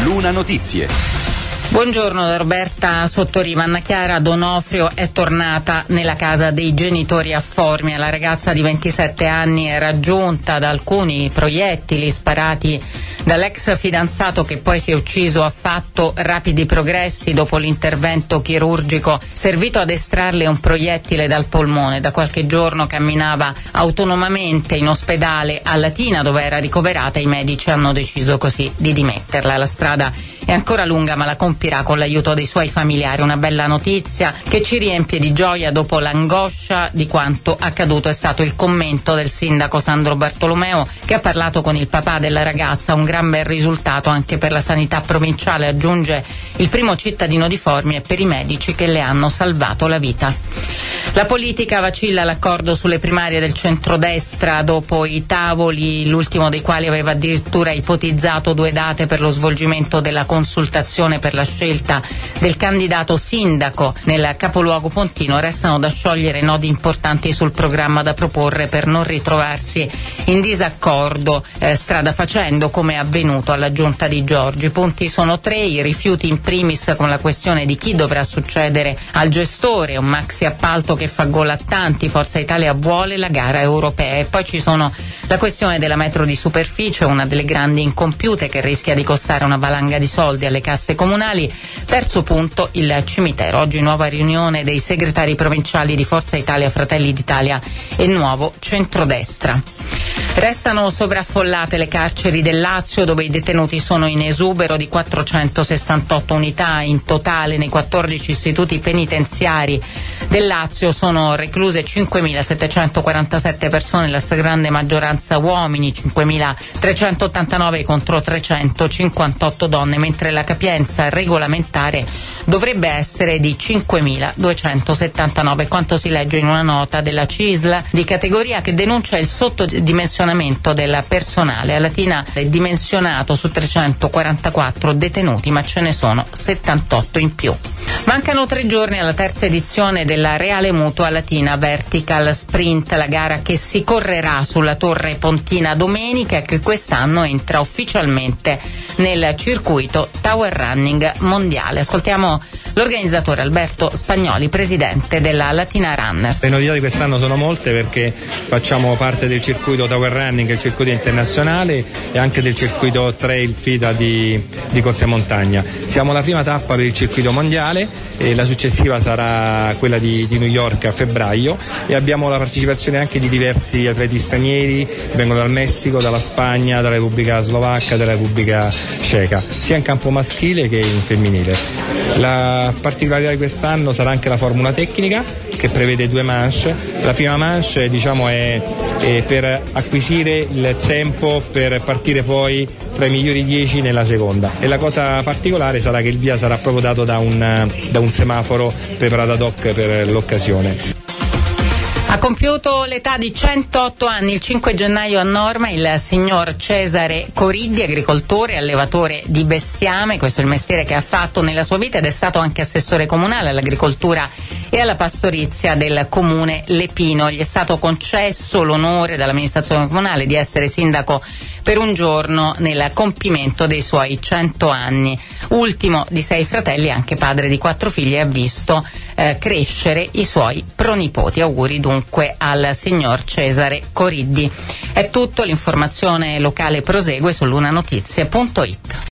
Luna Notizie. Buongiorno da Roberta Sottoriva. Anna Chiara Donofrio è tornata nella casa dei genitori a Formia. La ragazza di 27 anni è raggiunta da alcuni proiettili sparati dall'ex fidanzato, che poi si è ucciso. Ha fatto rapidi progressi dopo l'intervento chirurgico servito ad estrarle un proiettile dal polmone. Da qualche giorno camminava autonomamente in ospedale a Latina, dove era ricoverata. I medici hanno deciso così di dimetterla. La strada è ancora lunga, ma la compirà con l'aiuto dei suoi familiari. Una bella notizia che ci riempie di gioia dopo l'angoscia di quanto accaduto. È stato il commento del sindaco Sandro Bartolomeo, che ha parlato con il papà della ragazza. Un gran bel risultato anche per la sanità provinciale, aggiunge il primo cittadino di Formia, e per i medici che le hanno salvato la vita. La politica vacilla l'accordo sulle primarie del centrodestra dopo i tavoli, l'ultimo dei quali aveva addirittura ipotizzato 2 date per lo svolgimento della consultazione per la scelta del candidato sindaco nel capoluogo pontino. Restano da sciogliere nodi importanti sul programma da proporre per non ritrovarsi in disaccordo strada facendo, come è avvenuto alla giunta di Giorgi. I punti sono 3: i rifiuti in primis, con la questione di chi dovrà succedere al gestore, un maxi appalto che fa gol a tanti. Forza Italia vuole la gara europea. E poi ci sono la questione della metro di superficie, una delle grandi incompiute che rischia di costare una valanga di soldi alle casse comunali. Terzo punto, il cimitero. Oggi nuova riunione dei segretari provinciali di Forza Italia, Fratelli d'Italia e Nuovo Centrodestra. Restano sovraffollate le carceri del Lazio, dove i detenuti sono in esubero di 468 unità in totale. Nei 14 istituti penitenziari del Lazio sono recluse 5.747 persone, la stragrande maggioranza uomini, 5.389 contro 358 donne, mentre la capienza regolamentare dovrebbe essere di 5.279, quanto si legge in una nota della CISL di categoria che denuncia il sottodimensionamento del personale. A Latina è dimensionato su 344 detenuti, ma ce ne sono 78 in più. Mancano 3 giorni alla terza edizione della Reale Mutua Latina Vertical Sprint, la gara che si correrà sulla Torre Pontina domenica e che quest'anno entra ufficialmente nel circuito Tower Running mondiale. Ascoltiamo l'organizzatore Alberto Spagnoli, presidente della Latina Runners. Le novità di quest'anno sono molte, perché facciamo parte del circuito Tower Running, il circuito internazionale, e anche del circuito Trail FIDA di corsa in montagna. Siamo la prima tappa per il circuito mondiale e la successiva sarà quella di New York a febbraio, e abbiamo la partecipazione anche di diversi atleti stranieri, vengono dal Messico, dalla Spagna, dalla Repubblica Slovacca, dalla Repubblica Ceca, sia in campo maschile che in femminile. La particolarità di quest'anno sarà anche la formula tecnica, che prevede 2 manche. La prima manche è per acquisire il tempo per partire poi tra i migliori 10 nella seconda, e la cosa particolare sarà che il via sarà proprio dato da un semaforo preparato ad hoc per l'occasione. Ha compiuto l'età di 108 anni il 5 gennaio a Norma il signor Cesare Coriddi, agricoltore e allevatore di bestiame. Questo è il mestiere che ha fatto nella sua vita, ed è stato anche assessore comunale all'agricoltura e alla pastorizia del comune Lepino. Gli è stato concesso l'onore dall'amministrazione comunale di essere sindaco per un giorno nel compimento dei suoi 100 anni. Ultimo di 6 fratelli, anche padre di 4 figli, ha visto crescere i suoi pronipoti. Auguri dunque al signor Cesare Coriddi. È tutto, l'informazione locale prosegue su lunanotizie.it.